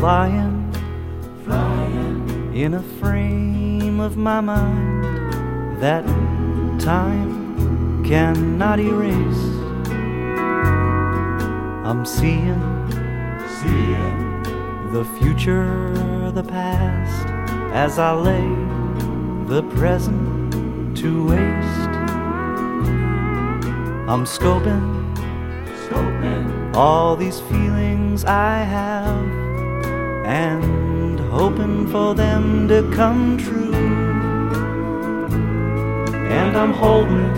flying in a frame of my mind that time cannot erase. I'm seeing the future, the past, as I lay the present to waste. I'm scoping all these feelings I have and hoping for them to come true. And I'm holding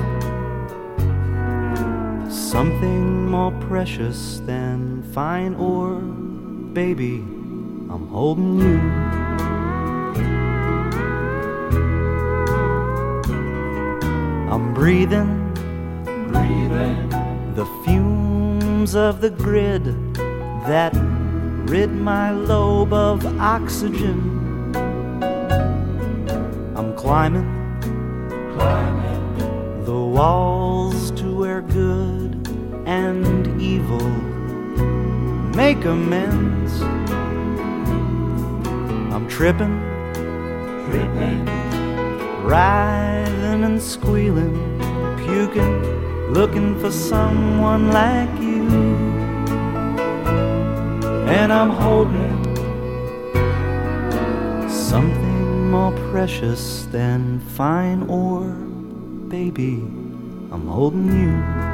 something more precious than fine ore, baby, I'm holding you. I'm breathing the fumes of the grid that rid my lobe of oxygen. I'm climbing the walls to where good and evil make amends. I'm tripping, writhing and squealing, puking, looking for someone like you. And I'm holding something more precious than fine ore, baby, I'm holding you.